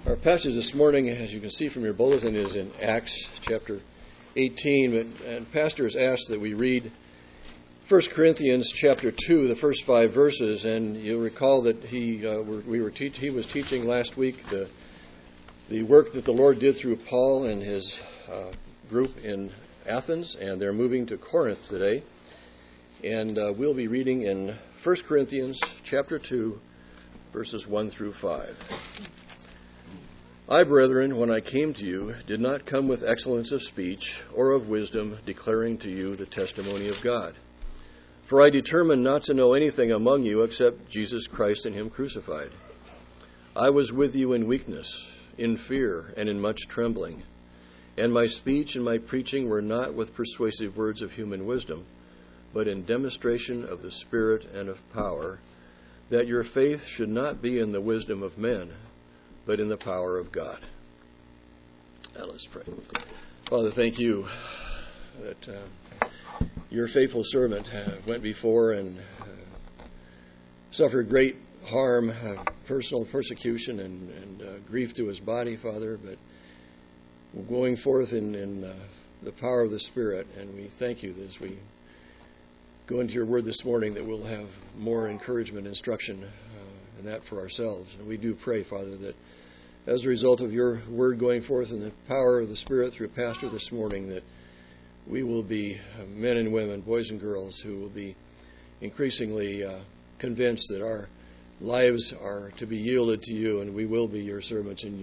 Our passage this morning, as you can see from your bulletin, is in Acts chapter 18. And Pastor has asked that we read 1 Corinthians chapter 2, the first 5 verses. And you'll recall that he was teaching last week the work that the Lord did through Paul and his group in Athens. And they're moving to Corinth today. And we'll be reading in 1 Corinthians chapter 2, verses 1 through 5. I, brethren, when I came to you, did not come with excellence of speech or of wisdom, declaring to you the testimony of God. For I determined not to know anything among you except Jesus Christ and him crucified. I was with you in weakness, in fear, and in much trembling. And my speech and my preaching were not with persuasive words of human wisdom, but in demonstration of the Spirit and of power, that your faith should not be in the wisdom of men, but in the power of God. Now let's pray. Father, thank you that your faithful servant went before and suffered great harm, personal persecution and grief to his body, Father, but going forth in the power of the Spirit. And we thank you that as we go into your word this morning that we'll have more encouragement, instruction, and that for ourselves. And we do pray, Father, that as a result of your word going forth in the power of the Spirit through Pastor this morning, that we will be men and women, boys and girls, who will be increasingly convinced that our lives are to be yielded to you, and we will be your servants, and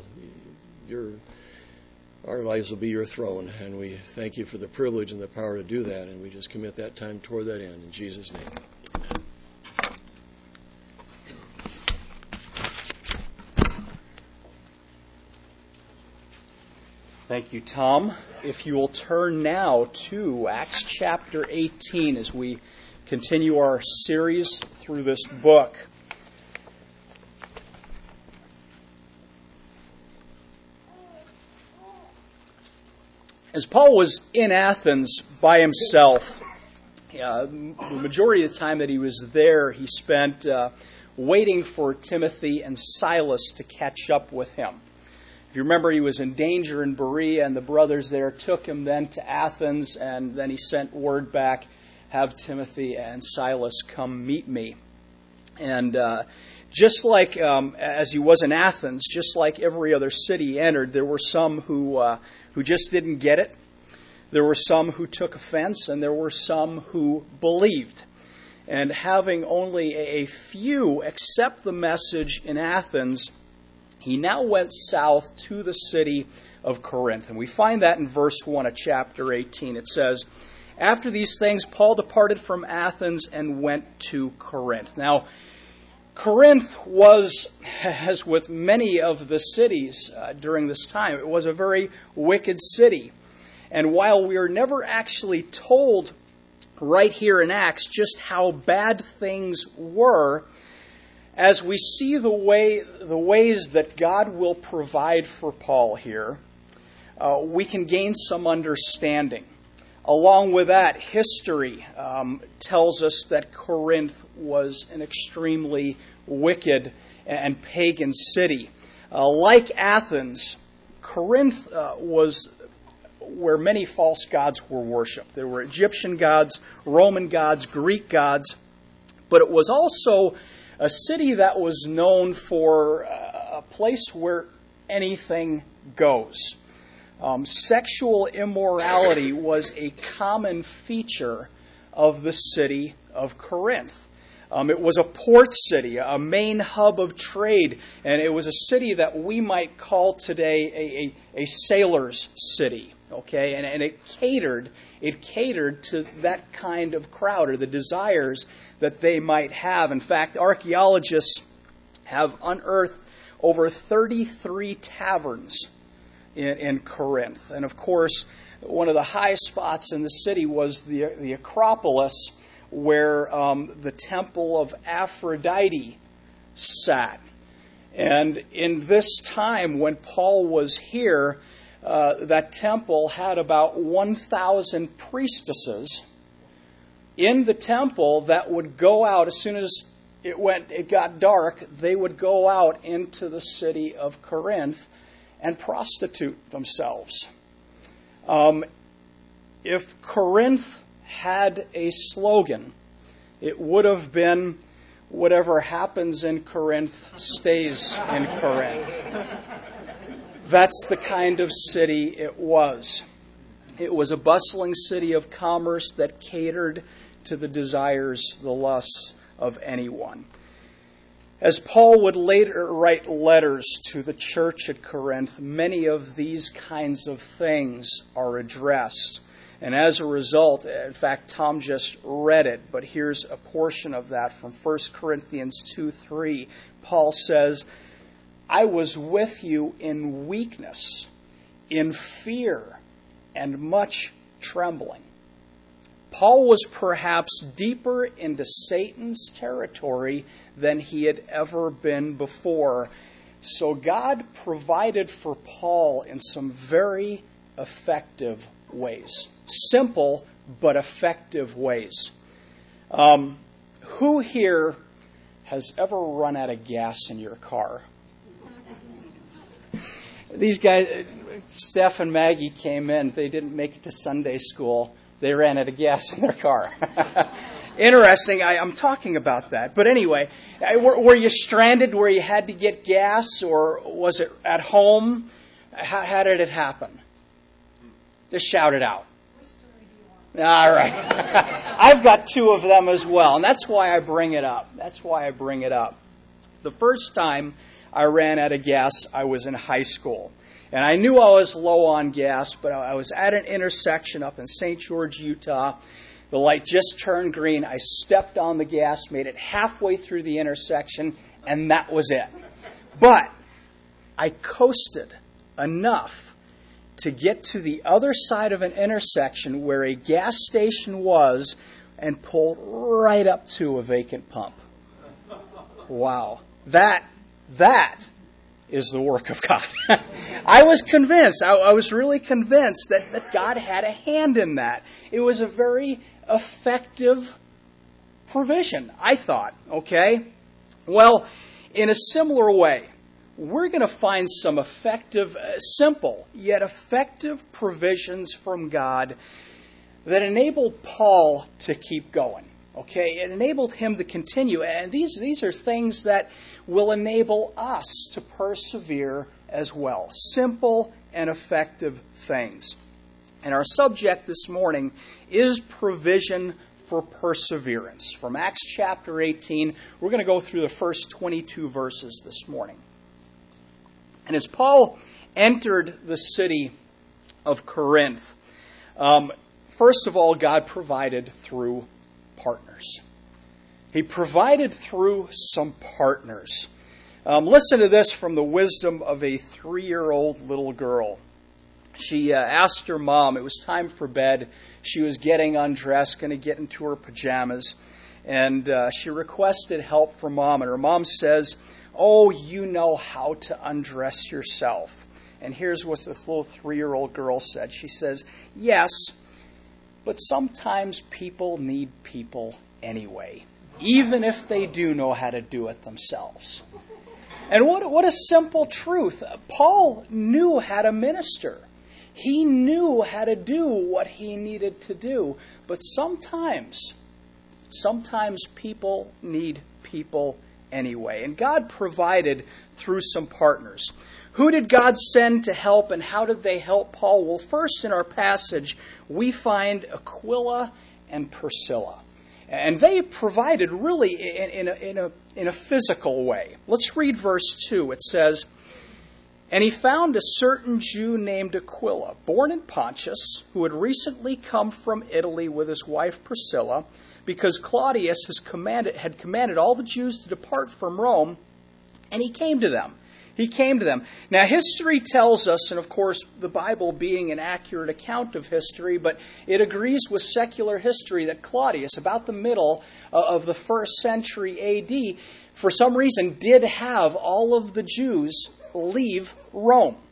our lives will be your throne. And we thank you for the privilege and the power to do that, and we just commit that time toward that end. In Jesus' name. Thank you, Tom. If you will turn now to Acts chapter 18 as we continue our series through this book. As Paul was in Athens by himself, the majority of the time that he was there, he spent waiting for Timothy and Silas to catch up with him. If you remember, he was in danger in Berea, and the brothers there took him then to Athens, and then he sent word back, have Timothy and Silas come meet me. And just like as he was in Athens, just like every other city he entered, there were some who just didn't get it. There were some who took offense, and there were some who believed. And having only a few accept the message in Athens, he now went south to the city of Corinth. And we find that in verse 1 of chapter 18. It says, after these things, Paul departed from Athens and went to Corinth. Now, Corinth was, as with many of the cities during this time, it was a very wicked city. And while we are never actually told right here in Acts just how bad things were, as we see the ways that God will provide for Paul here, we can gain some understanding. Along with that, history tells us that Corinth was an extremely wicked and pagan city. Like Athens, Corinth was where many false gods were worshipped. There were Egyptian gods, Roman gods, Greek gods, but it was also a city that was known for a place where anything goes. Sexual immorality was a common feature of the city of Corinth. It was a port city, a main hub of trade, and it was a city that we might call today a sailor's city. Okay, and it catered to that kind of crowd, or the desires that they might have. In fact, archaeologists have unearthed over 33 taverns in Corinth. And of course, one of the high spots in the city was the Acropolis, where the temple of Aphrodite sat. And in this time, when Paul was here, that temple had about 1,000 priestesses in the temple that would go out as soon as it got dark, they would go out into the city of Corinth and prostitute themselves. If Corinth had a slogan, it would have been, "Whatever happens in Corinth stays in Corinth." That's the kind of city it was. It was a bustling city of commerce that catered to the desires, the lusts of anyone. As Paul would later write letters to the church at Corinth, many of these kinds of things are addressed. And as a result, in fact, Tom just read it, but here's a portion of that from 1 Corinthians 2:3. Paul says, "I was with you in weakness, in fear, and much trembling." Paul was perhaps deeper into Satan's territory than he had ever been before. So God provided for Paul in some very effective ways. Simple, but effective ways. Who here has ever run out of gas in your car? These guys, Steph and Maggie came in. They didn't make it to Sunday school. They ran out of gas in their car. Interesting. I'm talking about that. But anyway, were you stranded where you had to get gas, or was it at home? How did it happen? Just shout it out. All right. I've got two of them as well, and that's why I bring it up. The first time I ran out of gas, I was in high school. And I knew I was low on gas, but I was at an intersection up in St. George, Utah. The light just turned green. I stepped on the gas, made it halfway through the intersection, and that was it. But I coasted enough to get to the other side of an intersection where a gas station was and pulled right up to a vacant pump. Wow. That is the work of God. I was convinced, I was really convinced that God had a hand in that. It was a very effective provision, I thought, okay? Well, in a similar way, we're going to find some effective, simple, yet effective provisions from God that enabled Paul to keep going. Okay, it enabled him to continue. And these are things that will enable us to persevere as well. Simple and effective things. And our subject this morning is provision for perseverance. From Acts chapter 18, we're going to go through the first 22 verses this morning. And as Paul entered the city of Corinth, first of all, God provided through partners. He provided through some partners. Listen to this from the wisdom of a 3-year-old little girl. She asked her mom, it was time for bed. She was getting undressed, going to get into her pajamas. And she requested help from Mom. And her mom says, "Oh, you know how to undress yourself." And here's what this little 3-year-old girl said. She says, "Yes, but sometimes people need people anyway, even if they do know how to do it themselves." And what a simple truth. Paul knew how to minister. He knew how to do what he needed to do. But sometimes people need people anyway. And God provided through some partners. Who did God send to help, and how did they help Paul? Well, first in our passage, we find Aquila and Priscilla. And they provided really in a physical way. Let's read verse 2. It says, "And he found a certain Jew named Aquila, born in Pontus, who had recently come from Italy with his wife Priscilla, because Claudius had commanded all the Jews to depart from Rome, and he came to them." Now, history tells us, and of course, the Bible being an accurate account of history, but it agrees with secular history that Claudius, about the middle of the 1st century AD, for some reason did have all of the Jews leave Rome.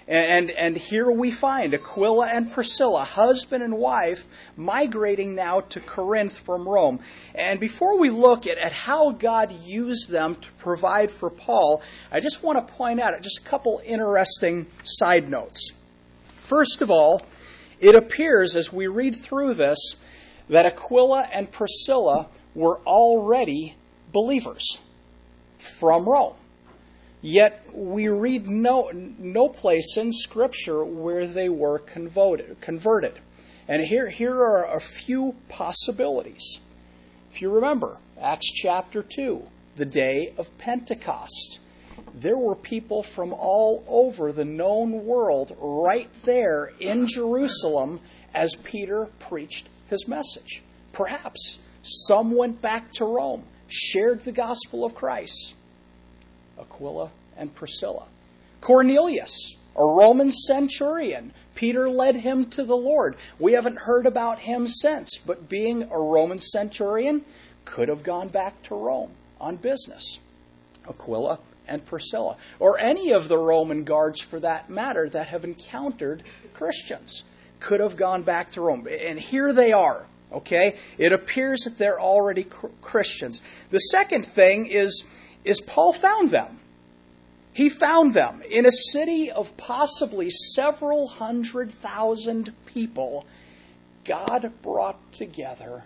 And here we find Aquila and Priscilla, husband and wife, migrating now to Corinth from Rome. And before we look at how God used them to provide for Paul, I just want to point out just a couple interesting side notes. First of all, it appears as we read through this that Aquila and Priscilla were already believers from Rome. Yet we read no place in Scripture where they were converted. And here are a few possibilities. If you remember, Acts chapter 2, the day of Pentecost, there were people from all over the known world right there in Jerusalem as Peter preached his message. Perhaps some went back to Rome, shared the gospel of Christ. Aquila and Priscilla. Cornelius, a Roman centurion. Peter led him to the Lord. We haven't heard about him since, but being a Roman centurion, could have gone back to Rome on business. Aquila and Priscilla. Or any of the Roman guards, for that matter, that have encountered Christians, could have gone back to Rome. And here they are. Okay? It appears that they're already Christians. The second thing is Paul found them. He found them in a city of possibly several 100,000 people. God brought together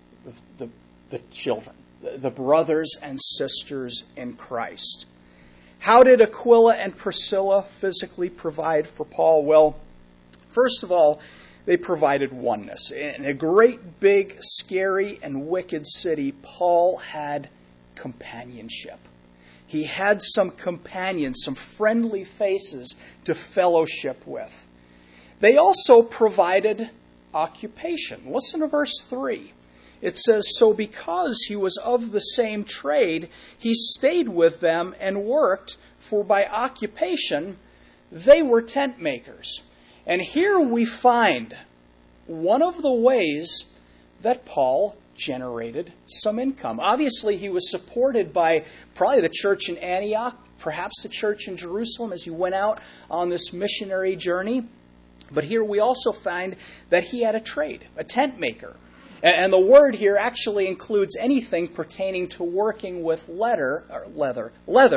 the children, the brothers and sisters in Christ. How did Aquila and Priscilla physically provide for Paul? Well, first of all, they provided oneness. In a great, big, scary, and wicked city, Paul had companionship. He had some companions, some friendly faces to fellowship with. They also provided occupation. Listen to verse 3. It says, "So because he was of the same trade, he stayed with them and worked, for by occupation they were tent makers." And here we find one of the ways that Paul generated some income. Obviously, he was supported by probably the church in Antioch, perhaps the church in Jerusalem as he went out on this missionary journey. But here we also find that he had a trade, a tent maker. And the word here actually includes anything pertaining to working with leather,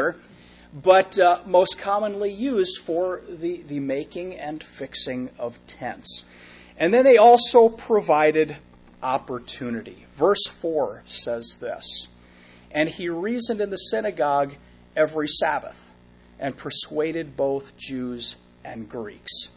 but most commonly used for the making and fixing of tents. And then they also provided opportunity. Verse 4 says this, "And he reasoned in the synagogue every Sabbath and persuaded both Jews and Greeks."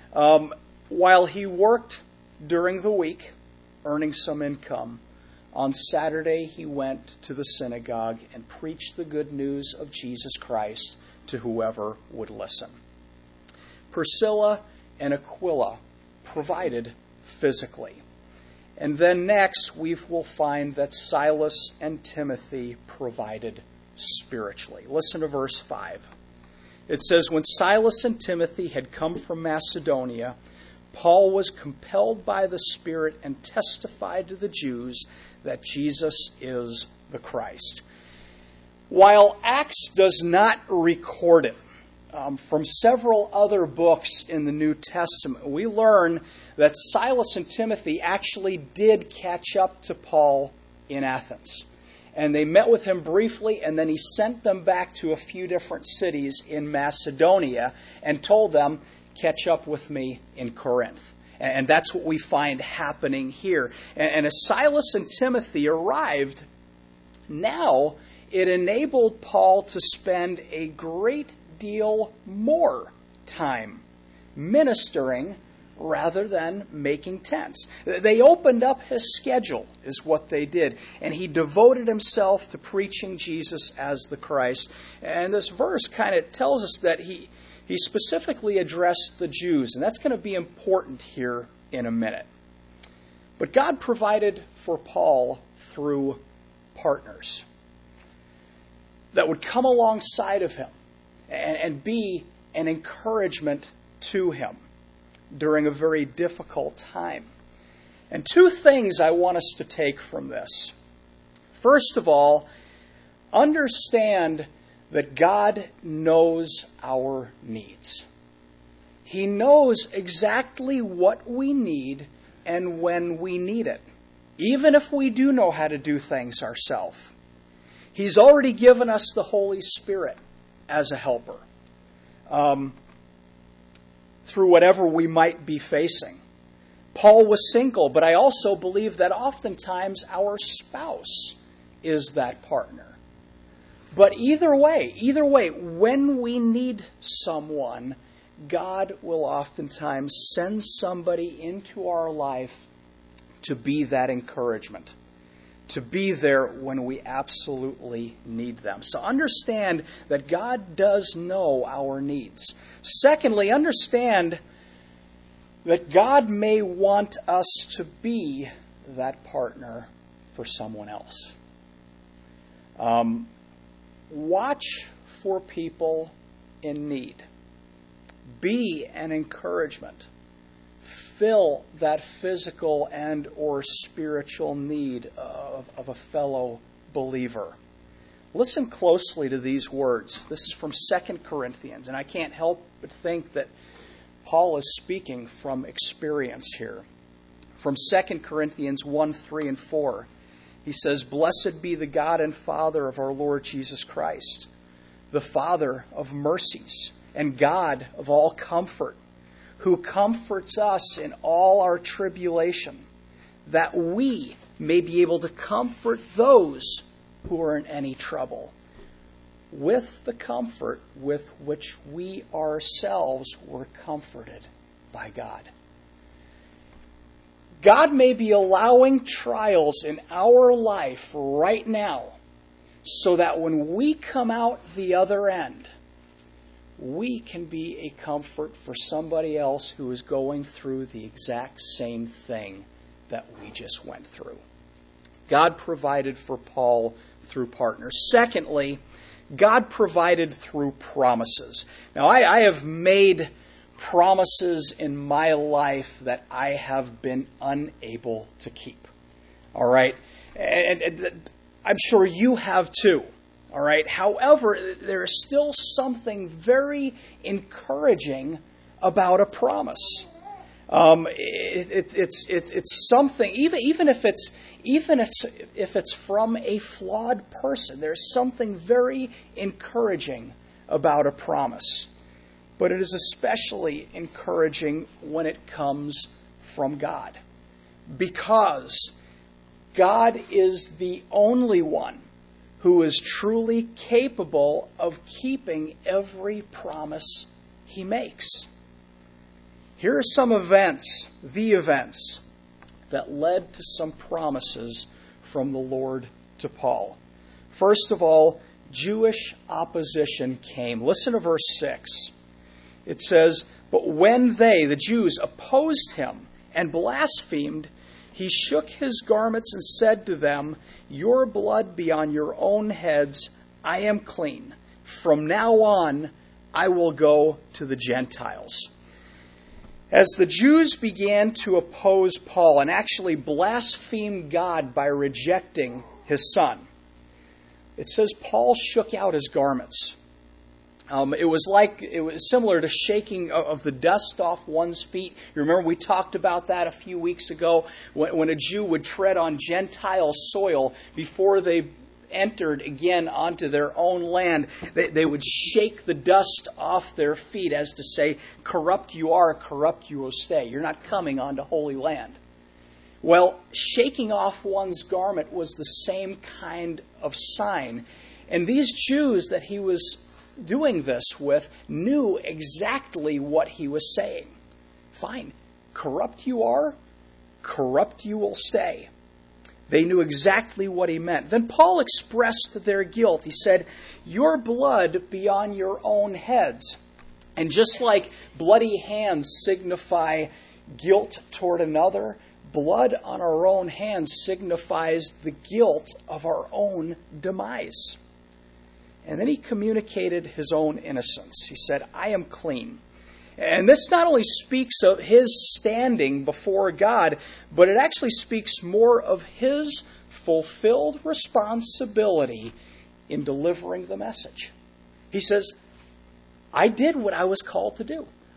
While he worked during the week, earning some income, on Saturday he went to the synagogue and preached the good news of Jesus Christ to whoever would listen. Priscilla and Aquila provided physically. And then next we will find that Silas and Timothy provided spiritually. Listen to verse 5. It says, "When Silas and Timothy had come from Macedonia, Paul was compelled by the Spirit and testified to the Jews that Jesus is the Christ." While Acts does not record it, from several other books in the New Testament, we learn that Silas and Timothy actually did catch up to Paul in Athens. And they met with him briefly, and then he sent them back to a few different cities in Macedonia and told them, "Catch up with me in Corinth." And that's what we find happening here. And as Silas and Timothy arrived, now it enabled Paul to spend a great deal more time ministering rather than making tents. They opened up his schedule, is what they did. And he devoted himself to preaching Jesus as the Christ. And this verse kind of tells us that he specifically addressed the Jews. And that's going to be important here in a minute. But God provided for Paul through partners that would come alongside of him and be an encouragement to him during a very difficult time. And two things I want us to take from this. First of all, understand that God knows our needs. He knows exactly what we need and when we need it, even if we do know how to do things ourselves. He's already given us the Holy Spirit as a helper through whatever we might be facing. Paul was single, but I also believe that oftentimes our spouse is that partner. But either way, when we need someone, God will oftentimes send somebody into our life to be that encouragement, to be there when we absolutely need them. So understand that God does know our needs. Secondly, understand that God may want us to be that partner for someone else. Watch for people in need. Be an encouragement. Fill that physical and or spiritual need of a fellow believer. Listen closely to these words. This is from 2 Corinthians, and I can't help but think that Paul is speaking from experience here. From 2 Corinthians 1, 3, and 4, he says, "Blessed be the God and Father of our Lord Jesus Christ, the Father of mercies and God of all comfort, who comforts us in all our tribulation, that we may be able to comfort those who are in any trouble, with the comfort with which we ourselves were comforted by God." God may be allowing trials in our life right now so that when we come out the other end, we can be a comfort for somebody else who is going through the exact same thing that we just went through. God provided for Paul through partners. Secondly, God provided through promises. Now, I have made promises in my life that I have been unable to keep. All right? And I'm sure you have too. All right? However, there is still something very encouraging about a promise. It's something, even if it's from a flawed person, there's something very encouraging about a promise. But it is especially encouraging when it comes from God, because God is the only one who is truly capable of keeping every promise He makes. Here are some events that led to some promises from the Lord to Paul. First of all, Jewish opposition came. Listen to verse 6. It says, "But when they, the Jews, opposed him and blasphemed, he shook his garments and said to them, 'Your blood be on your own heads. I am clean. From now on, I will go to the Gentiles.'" As the Jews began to oppose Paul and actually blaspheme God by rejecting His Son, it says Paul shook out his garments. It was similar to shaking of the dust off one's feet. You remember we talked about that a few weeks ago when a Jew would tread on Gentile soil before they entered again onto their own land. They would shake the dust off their feet as to say, "Corrupt you are, corrupt you will stay. You're not coming onto holy land." Well, shaking off one's garment was the same kind of sign. And these Jews that he was doing this with knew exactly what he was saying. Fine, corrupt you are, corrupt you will stay. They knew exactly what he meant. Then Paul expressed their guilt. He said, "Your blood be on your own heads." And just like bloody hands signify guilt toward another, blood on our own hands signifies the guilt of our own demise. And then he communicated his own innocence. He said, "I am clean." And this not only speaks of his standing before God, but it actually speaks more of his fulfilled responsibility in delivering the message. He says, "I did what I was called to do.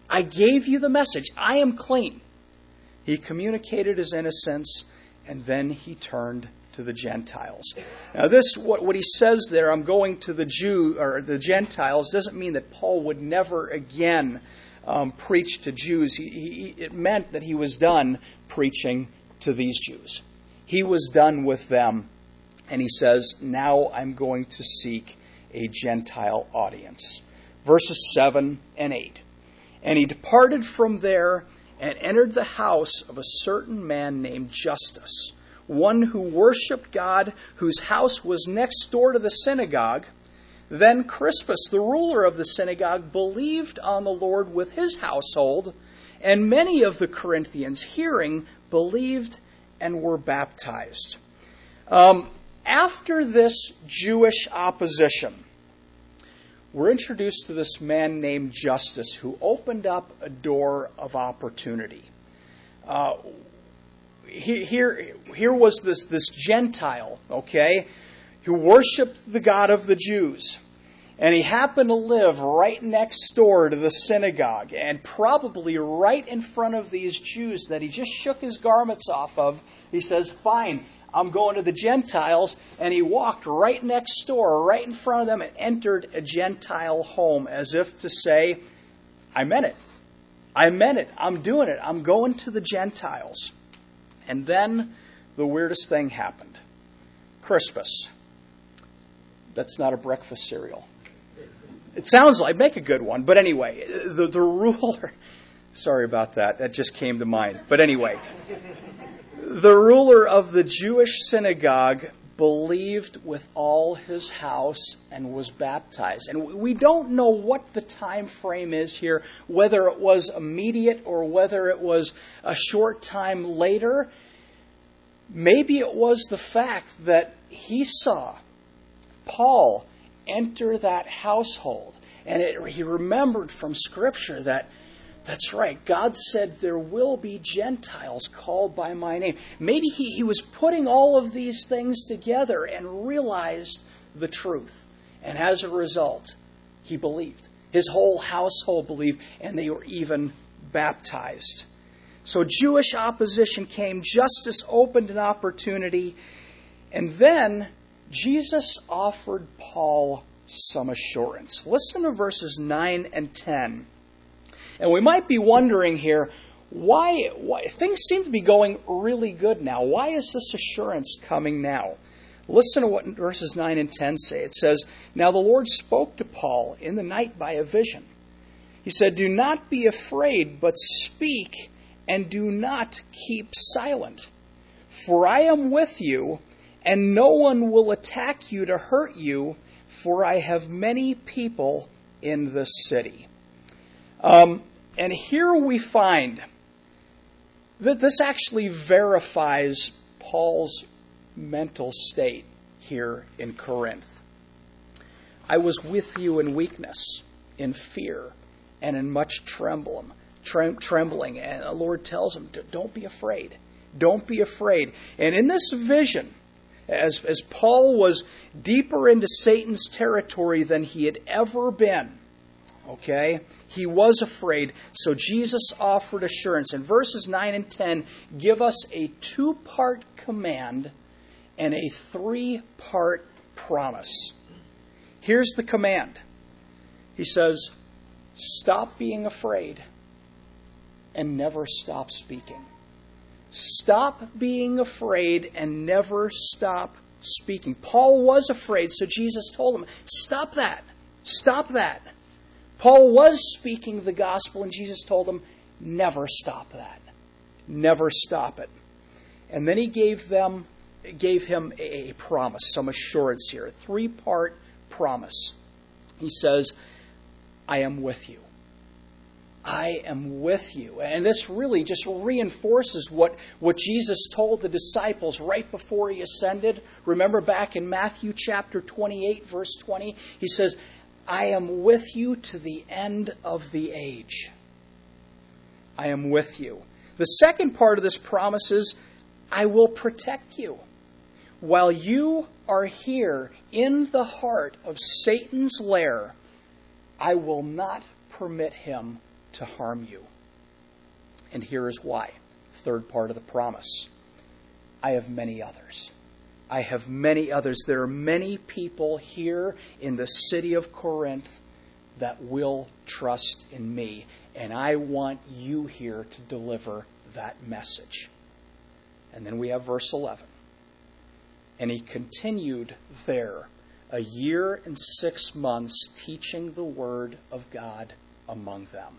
I gave you the message. I am clean. He communicated his innocence, and then he turned to the Gentiles. Now this, what he says there, I'm going to the the Gentiles, doesn't mean that Paul would never again preach to Jews. It meant that he was done preaching to these Jews. He was done with them. And he says, now I'm going to seek a Gentile audience. Verses 7 and 8. And he departed from there and entered the house of a certain man named Justus, one who worshipped God, whose house was next door to the synagogue. Then Crispus, the ruler of the synagogue, believed on the Lord with his household, and many of the Corinthians, hearing, believed and were baptized. After this Jewish opposition, we're introduced to this man named Justus, who opened up a door of opportunity. Here was this Gentile, okay, who worshipped the God of the Jews. And he happened to live right next door to the synagogue, and probably right in front of these Jews that he just shook his garments off of. He says, fine, I'm going to the Gentiles. And he walked right next door, right in front of them, and entered a Gentile home as if to say, I meant it. I meant it. I'm doing it. I'm going to the Gentiles. And then the weirdest thing happened. Crispus. That's not a breakfast cereal. It sounds like, make a good one. But anyway, the ruler, sorry about that. That just came to mind. But anyway, the ruler of the Jewish synagogue believed with all his house and was baptized. And we don't know what the time frame is here, whether it was immediate or whether it was a short time later. Maybe it was the fact that he saw Paul enter that household. And he remembered from Scripture that, that's right, God said there will be Gentiles called by my name. Maybe he was putting all of these things together and realized the truth. And as a result, he believed. His whole household believed, and they were even baptized. So Jewish opposition came. Justus opened an opportunity. And then Jesus offered Paul some assurance. Listen to verses 9 and 10. And we might be wondering here, why things seem to be going really good now. Why is this assurance coming now? Listen to what verses 9 and 10 say. It says, now the Lord spoke to Paul in the night by a vision. He said, do not be afraid, but speak and do not keep silent. For I am with you, and no one will attack you to hurt you, for I have many people in the city. And here we find that this actually verifies Paul's mental state here in Corinth. I was with you in weakness, in fear, and in much trembling. And the Lord tells him, don't be afraid. Don't be afraid. And in this vision, as Paul was deeper into Satan's territory than he had ever been, okay, he was afraid. So Jesus offered assurance. And verses 9 and 10 give us a 2-part command and a 3-part promise. Here's the command. He says, stop being afraid and never stop speaking. Stop being afraid and never stop speaking. Paul was afraid, so Jesus told him, stop that. Stop that. Paul was speaking the gospel, and Jesus told him, never stop that. Never stop it. And then he gave him a promise, some assurance here, a 3-part promise. He says, I am with you. I am with you. And this really just reinforces what Jesus told the disciples right before he ascended. Remember back in Matthew chapter 28, verse 20, he says, I am with you to the end of the age. I am with you. The second part of this promise is, I will protect you. While you are here in the heart of Satan's lair, I will not permit him to harm you. And here is why. Third part of the promise. I have many others. I have many others. There are many people here in the city of Corinth that will trust in me. And I want you here to deliver that message. And then we have verse 11. And he continued there 1 year and 6 months, teaching the word of God among them.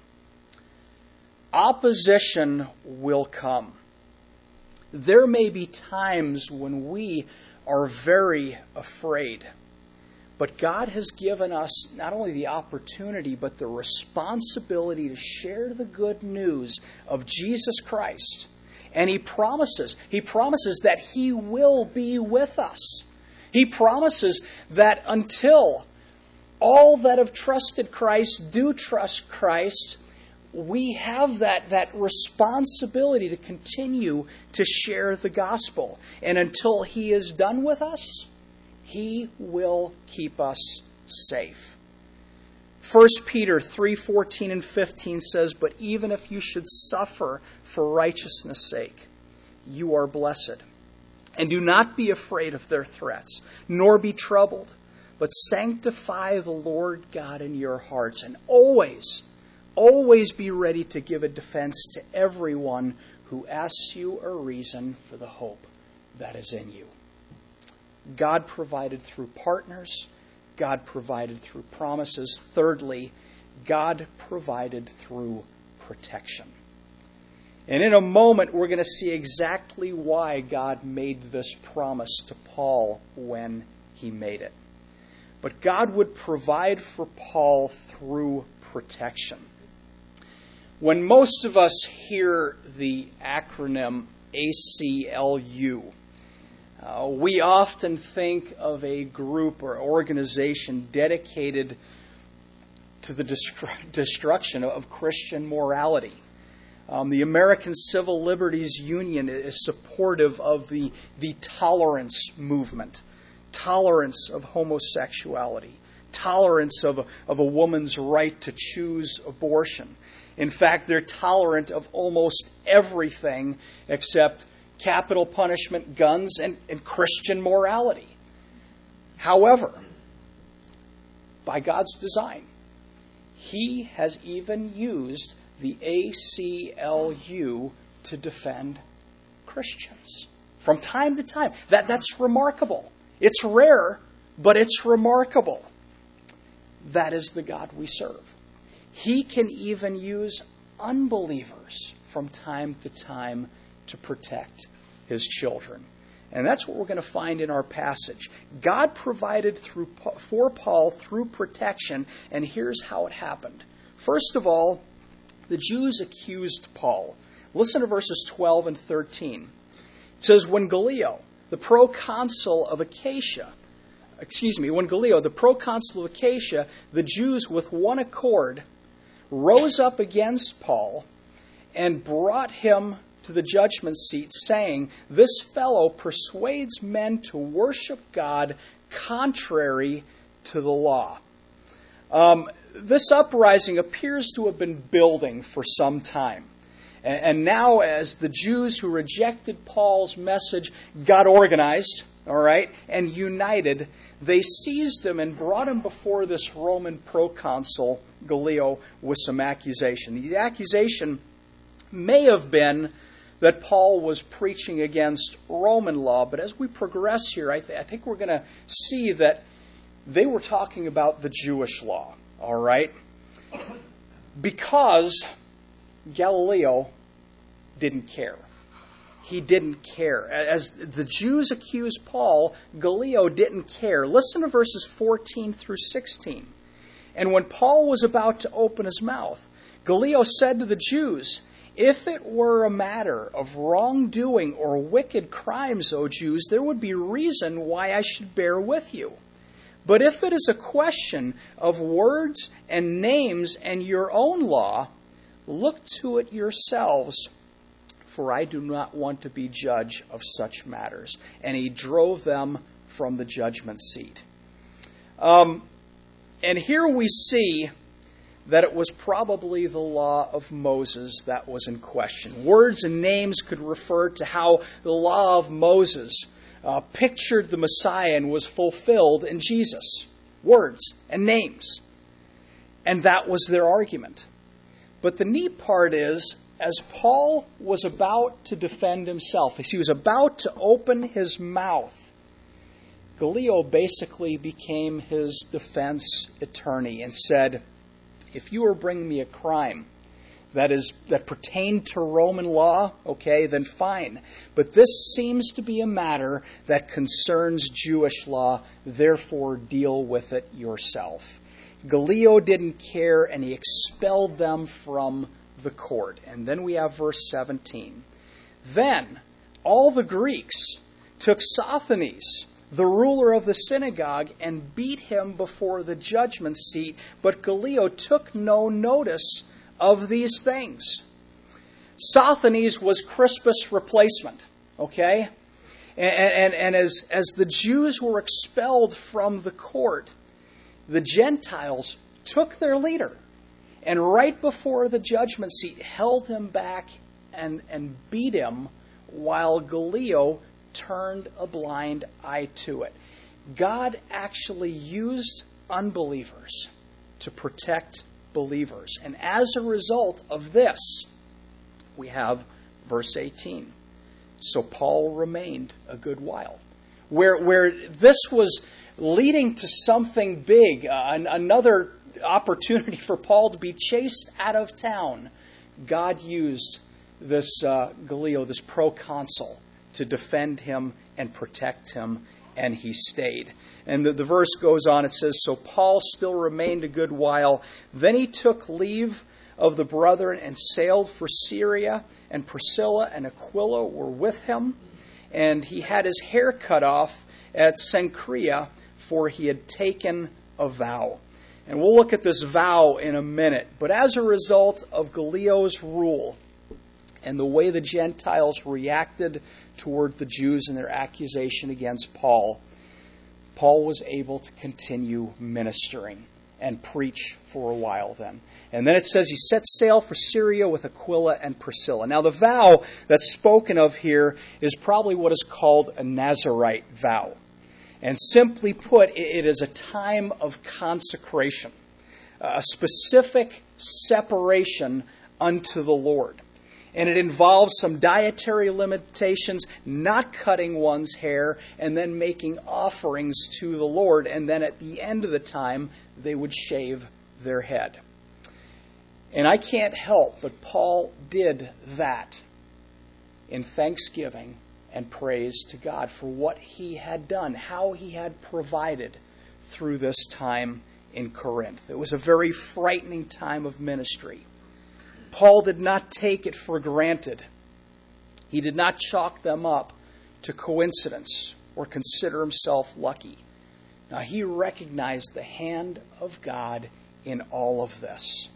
Opposition will come. There may be times when we are very afraid. But God has given us not only the opportunity, but the responsibility to share the good news of Jesus Christ. And He promises that He will be with us. He promises that until all that have trusted Christ do trust Christ, we have that responsibility to continue to share the gospel. And until He is done with us, He will keep us safe. 1 Peter 3:14 and 15 says, "But even if you should suffer for righteousness' sake, you are blessed. And do not be afraid of their threats, nor be troubled, but sanctify the Lord God in your hearts, and always be ready to give a defense to everyone who asks you a reason for the hope that is in you." God provided through partners. God provided through promises. Thirdly, God provided through protection. And in a moment, we're going to see exactly why God made this promise to Paul when he made it. But God would provide for Paul through protection. When most of us hear the acronym ACLU, we often think of a group or organization dedicated to the destruction of Christian morality. The American Civil Liberties Union is supportive of the tolerance movement, tolerance of homosexuality, tolerance of a woman's right to choose abortion. In fact, they're tolerant of almost everything except capital punishment, guns, and Christian morality. However, by God's design, He has even used the ACLU to defend Christians from time to time. That's remarkable. It's rare, but it's remarkable. That is the God we serve. He can even use unbelievers from time to time to protect His children. And that's what we're going to find in our passage. God provided for Paul through protection, and here's how it happened. First of all, the Jews accused Paul. Listen to verses 12 and 13. It says, when Gallio, the proconsul of Achaia, the Jews with one accord rose up against Paul and brought him to the judgment seat, saying, "This fellow persuades men to worship God contrary to the law." This uprising appears to have been building for some time. And now, as the Jews who rejected Paul's message got organized, and united, they seized him and brought him before this Roman proconsul, Gallio, with some accusation. The accusation may have been that Paul was preaching against Roman law, but as we progress here, I think we're going to see that they were talking about the Jewish law, because Galileo didn't care. He didn't care. As the Jews accused Paul, Gallio didn't care. Listen to verses 14 through 16. And when Paul was about to open his mouth, Gallio said to the Jews, "If it were a matter of wrongdoing or wicked crimes, O Jews, there would be reason why I should bear with you. But if it is a question of words and names and your own law, look to it yourselves, for I do not want to be judge of such matters." And he drove them from the judgment seat. And here we see that it was probably the law of Moses that was in question. Words and names could refer to how the law of Moses pictured the Messiah and was fulfilled in Jesus. Words and names. And that was their argument. But the neat part is, as Paul was about to defend himself, as he was about to open his mouth, Gallio basically became his defense attorney and said, if you were bringing me a crime that pertained to Roman law, okay, then fine. But this seems to be a matter that concerns Jewish law, therefore deal with it yourself. Gallio didn't care, and he expelled them from the court. And then we have verse 17. Then all the Greeks took Sosthenes, the ruler of the synagogue, and beat him before the judgment seat, but Gallio took no notice of these things. Sosthenes was Crispus' replacement, okay? And as the Jews were expelled from the court, the Gentiles took their leader and right before the judgment seat held him back and beat him while Gallio turned a blind eye to it. God actually used unbelievers to protect believers. And as a result of this, we have verse 18. So Paul remained a good while. Where this was leading to something big, another opportunity for Paul to be chased out of town, God used this Gallio, this proconsul, to defend him and protect him, and he stayed. And the verse goes on, it says, so Paul still remained a good while. Then he took leave of the brethren and sailed for Syria, and Priscilla and Aquila were with him. And he had his hair cut off at Cenchrea, for he had taken a vow. And we'll look at this vow in a minute. But as a result of Gallio's rule and the way the Gentiles reacted toward the Jews and their accusation against Paul, Paul was able to continue ministering and preach for a while then. And then it says he set sail for Syria with Aquila and Priscilla. Now the vow that's spoken of here is probably what is called a Nazirite vow. And simply put, it is a time of consecration, a specific separation unto the Lord. And it involves some dietary limitations, not cutting one's hair, and then making offerings to the Lord. And then at the end of the time, they would shave their head. And I can't help but Paul did that in thanksgiving and praise to God for what he had done, how he had provided through this time in Corinth. It was a very frightening time of ministry. Paul did not take it for granted. He did not chalk them up to coincidence or consider himself lucky. Now, he recognized the hand of God in all of this.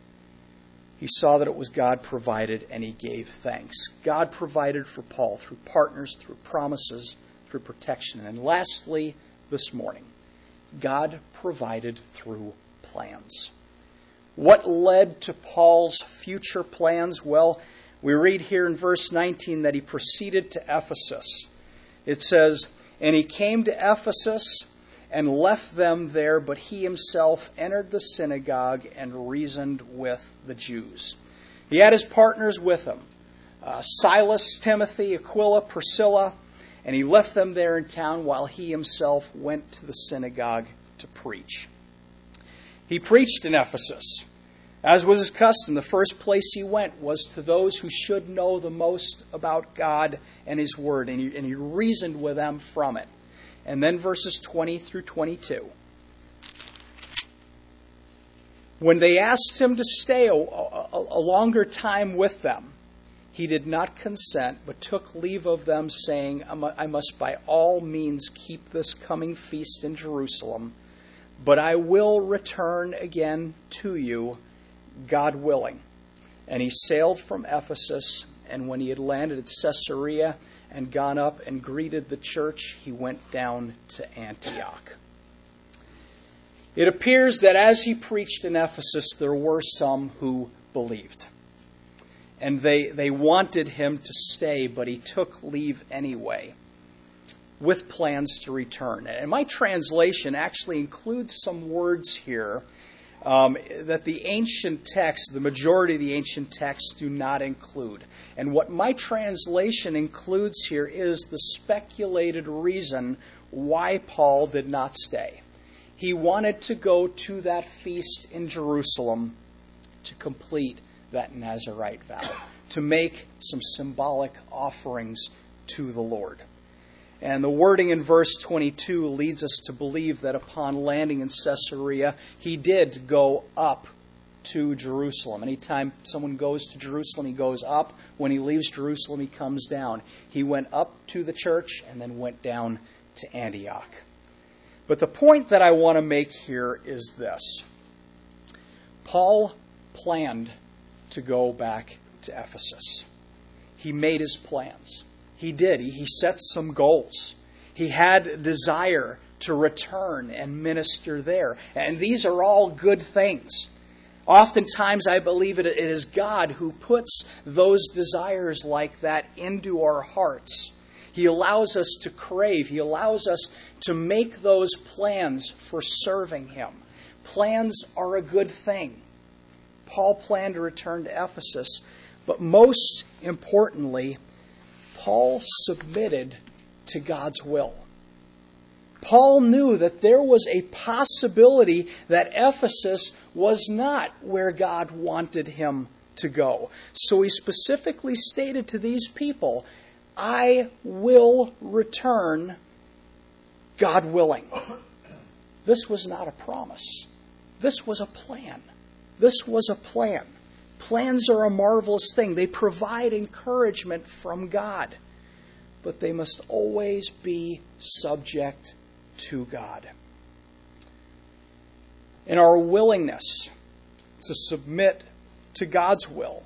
He saw that it was God provided, and he gave thanks. God provided for Paul through partners, through promises, through protection. And lastly, this morning, God provided through plans. What led to Paul's future plans? Well, we read here in verse 19 that he proceeded to Ephesus. It says, and he came to Ephesus and left them there, but he himself entered the synagogue and reasoned with the Jews. He had his partners with him, Silas, Timothy, Aquila, Priscilla, and he left them there in town while he himself went to the synagogue to preach. He preached in Ephesus. As was his custom, the first place he went was to those who should know the most about God and his word, and he reasoned with them from it. And then verses 20 through 22. When they asked him to stay a longer time with them, he did not consent, but took leave of them, saying, I must by all means keep this coming feast in Jerusalem, but I will return again to you, God willing. And he sailed from Ephesus, and when he had landed at Caesarea and gone up and greeted the church, he went down to Antioch. It appears that as he preached in Ephesus, there were some who believed. And they wanted him to stay, but he took leave anyway, with plans to return. And my translation actually includes some words here that the ancient text, the majority of the ancient texts, do not include. And what my translation includes here is the speculated reason why Paul did not stay. He wanted to go to that feast in Jerusalem to complete that Nazirite vow, to make some symbolic offerings to the Lord. And the wording in verse 22 leads us to believe that upon landing in Caesarea, he did go up to Jerusalem. Anytime someone goes to Jerusalem, he goes up. When he leaves Jerusalem, he comes down. He went up to the church and then went down to Antioch. But the point that I want to make here is this. Paul planned to go back to Ephesus. He made his plans. He did. He set some goals. He had a desire to return and minister there. And these are all good things. Oftentimes, I believe it is God who puts those desires like that into our hearts. He allows us to crave. He allows us to make those plans for serving Him. Plans are a good thing. Paul planned to return to Ephesus, but most importantly, Paul submitted to God's will. Paul knew that there was a possibility that Ephesus was not where God wanted him to go. So he specifically stated to these people, I will return, God willing. This was not a promise. This was a plan. This was a plan. Plans are a marvelous thing. They provide encouragement from God. But they must always be subject to God. And our willingness to submit to God's will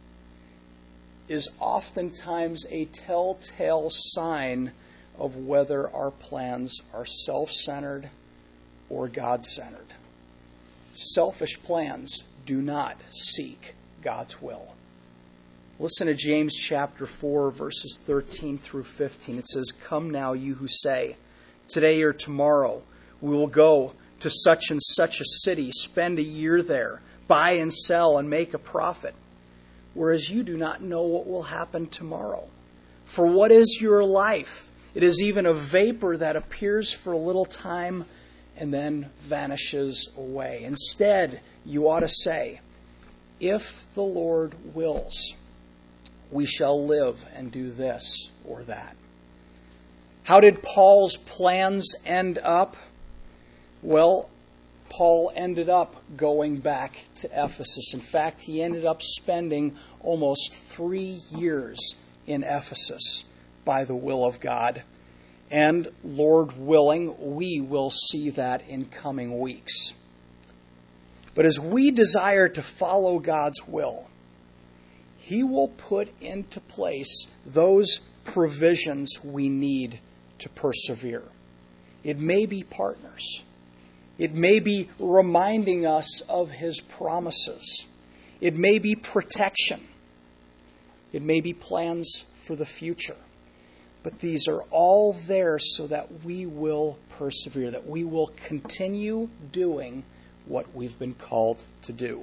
is oftentimes a telltale sign of whether our plans are self-centered or God-centered. Selfish plans do not seek God's will. Listen to James chapter 4, verses 13 through 15. It says, Come now, you who say, today or tomorrow we will go to such and such a city, spend a year there, buy and sell and make a profit. Whereas you do not know what will happen tomorrow. For what is your life? It is even a vapor that appears for a little time and then vanishes away. Instead, you ought to say, if the Lord wills, we shall live and do this or that. How did Paul's plans end up? Well, Paul ended up going back to Ephesus. In fact, he ended up spending almost 3 years in Ephesus by the will of God. And Lord willing, we will see that in coming weeks. But as we desire to follow God's will, He will put into place those provisions we need to persevere. It may be partners. It may be reminding us of His promises. It may be protection. It may be plans for the future. But these are all there so that we will persevere, that we will continue doing what we've been called to do.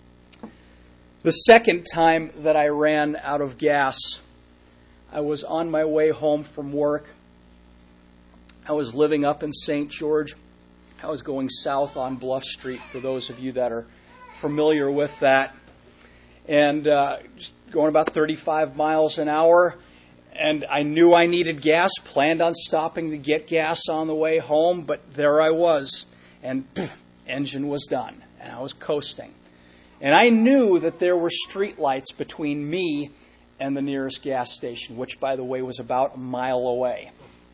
The second time that I ran out of gas, I was on my way home from work. I was living up in St. George. I was going south on Bluff Street, for those of you that are familiar with that. And just going about 35 miles an hour. And I knew I needed gas, planned on stopping to get gas on the way home, but there I was. And engine was done, and I was coasting. And I knew that there were street lights between me and the nearest gas station, which, by the way, was about a mile away.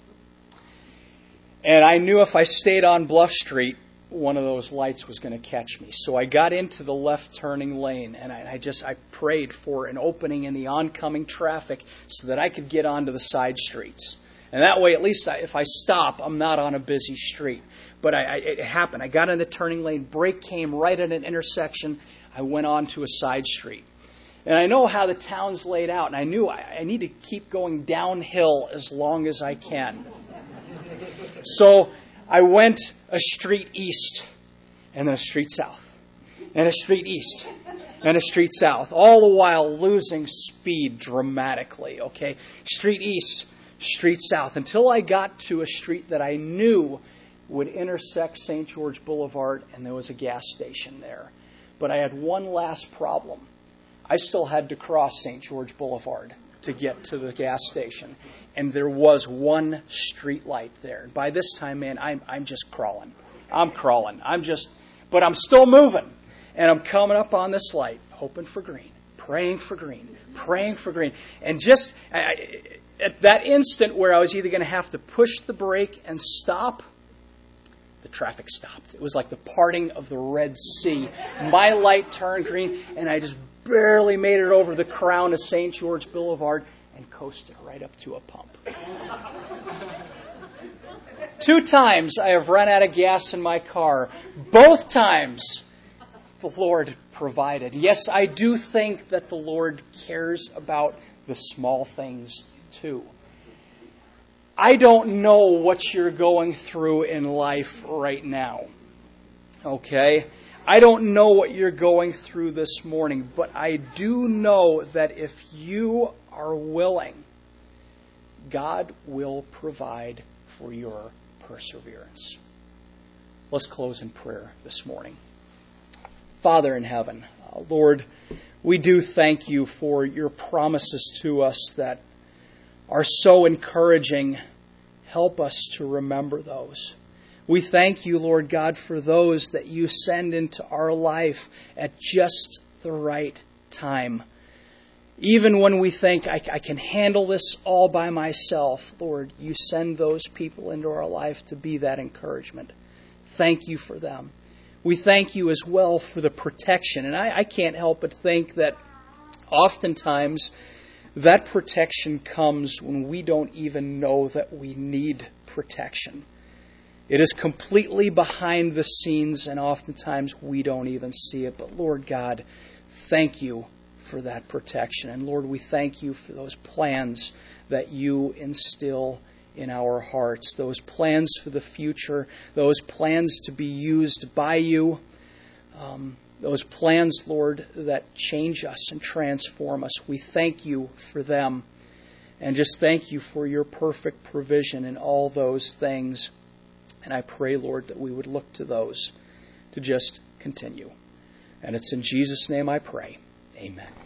And I knew if I stayed on Bluff Street, one of those lights was going to catch me. So I got into the left turning lane, and I prayed for an opening in the oncoming traffic so that I could get onto the side streets. And that way, at least if I stop, I'm not on a busy street. But it happened. I got in a turning lane. Brake came right at an intersection. I went on to a side street. And I know how the town's laid out. And I knew I need to keep going downhill as long as I can. So I went a street east. And then a street south. And a street east. And a street south. All the while losing speed dramatically. Okay? Street east. Street south. Until I got to a street that I knew would intersect St. George Boulevard, and there was a gas station there. But I had one last problem. I still had to cross St. George Boulevard to get to the gas station. And there was one street light there. By this time, man, I'm just crawling. I'm crawling. But I'm still moving. And I'm coming up on this light, hoping for green, praying for green, praying for green. And just at that instant where I was either going to have to push the brake and stop, the traffic stopped. It was like the parting of the Red Sea. My light turned green, and I just barely made it over the crown of St. George Boulevard and coasted right up to a pump. 2 times I have run out of gas in my car. Both times the Lord provided. Yes, I do think that the Lord cares about the small things too. I don't know what you're going through in life right now. Okay? I don't know what you're going through this morning, but I do know that if you are willing, God will provide for your perseverance. Let's close in prayer this morning. Father in heaven, Lord, we do thank you for your promises to us that are so encouraging. Help us to remember those. We thank you, Lord God, for those that you send into our life at just the right time. Even when we think, I can handle this all by myself, Lord, you send those people into our life to be that encouragement. Thank you for them. We thank you as well for the protection. And I can't help but think that oftentimes that protection comes when we don't even know that we need protection. It is completely behind the scenes, and oftentimes we don't even see it. But Lord God, thank you for that protection. And Lord, we thank you for those plans that you instill in our hearts, those plans for the future, those plans to be used by you, those plans, Lord, that change us and transform us. We thank you for them, and just thank you for your perfect provision in all those things. And I pray, Lord, that we would look to those to just continue. And it's in Jesus' name I pray. Amen.